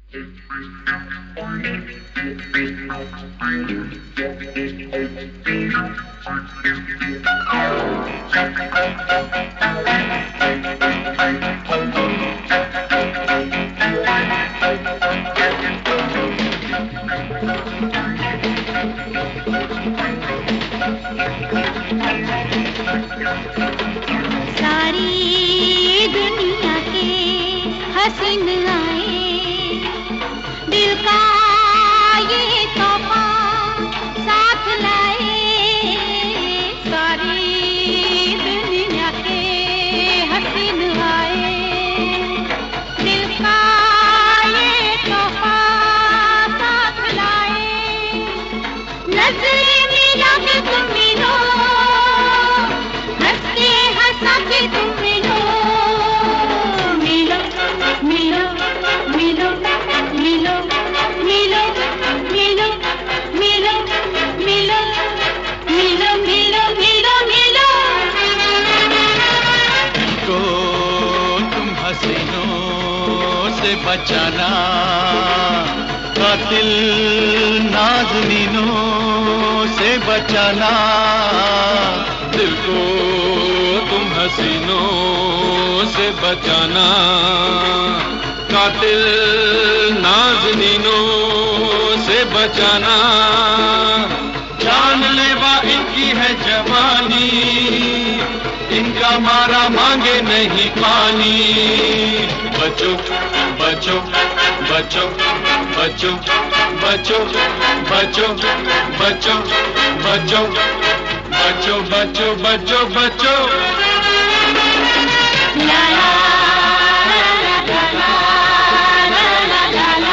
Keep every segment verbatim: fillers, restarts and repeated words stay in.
सारी दुनिया के हसीन आए, दिल का ये तोहफा साथ लाए। सारी दुनिया के हसीन आए, दिल का ये तोहफा साथ लाए। नजरें मिला के तुम मिलो, हंसते हंसा के तुम मिलो। मिलो मिलो मिलो मिलो मिलो मिलो मिलो मिलो मिलो मिलो मिलो मिलो। को तुम हसीनों से बचाना, कातिल नाज़नीनों से बचाना। दिल को तुम हसीनों से बचाना, कातिल नाज़नीनों से बचाना। जानलेवा इनकी है जवानी, इनका मारा मांगे नहीं पानी। बचो बचो बचो बचो बचो बचो बचो बचो बचो बचो बचो बचो। ला ला ला ला ला ला ला ला।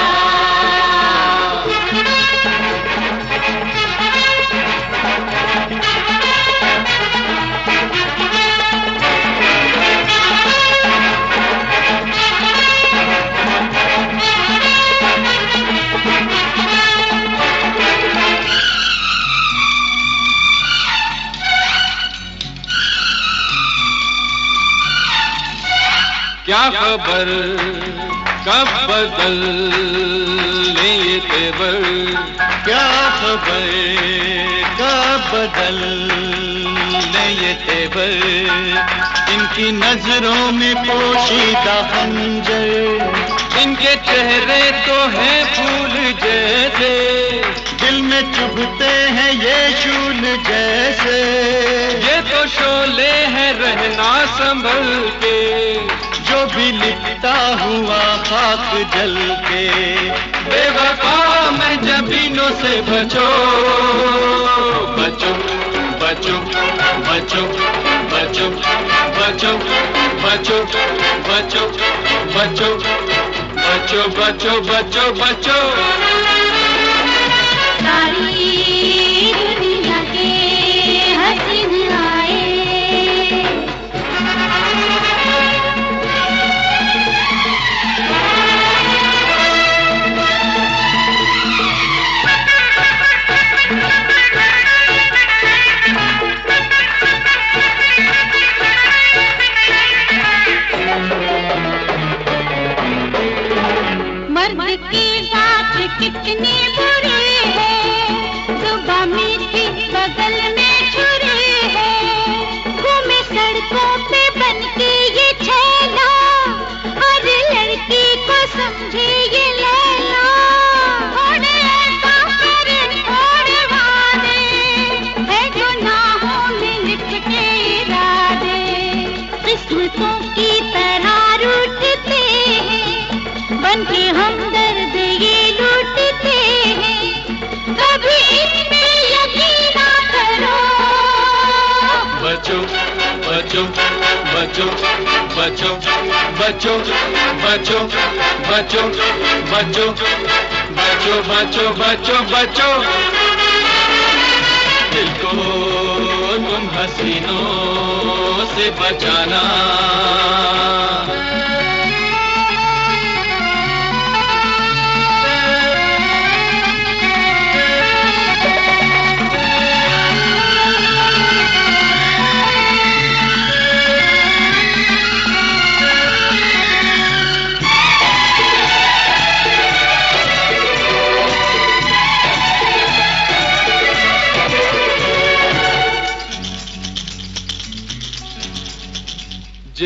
क्या खबर कब बदल ले ये तेवर, क्या खबर कब बदल ले ये तेवर। इनकी नजरों में पोशीदा खंजर, इनके चेहरे तो हैं फूल जैसे, दिल में चुभते हैं ये शूल जैसे। ये तो शोले हैं रहना संभल के, जो भी लिखता हुआ खाक जल के। बेवफा मैं जबीनों से बचो बचो बचो बचो बचो बचो बचो बचो बचो बचो बचो बचो बचो। सारी दुनिया के हसीन आए, मर्द की बात कितनी बुरी है, सुबह मीठी बगल में छुरी है। घूमे सड़कों पे बन के ये छैला, हर लड़की को समझे ये लैला। थोड़े ऐसा करे थोड़े वादे, है गुनाहों में लिख के इरादे। किस्मतों की तरह रूठते हैं, बन के हमदर्द ये लूटते हैं। कभी इनमें यकीन ना करो। बचो बचो बचो बचो बचो बचो बचो बचो बचो बचो बचो बचो। दिल को तुम हसीनों से बचाना,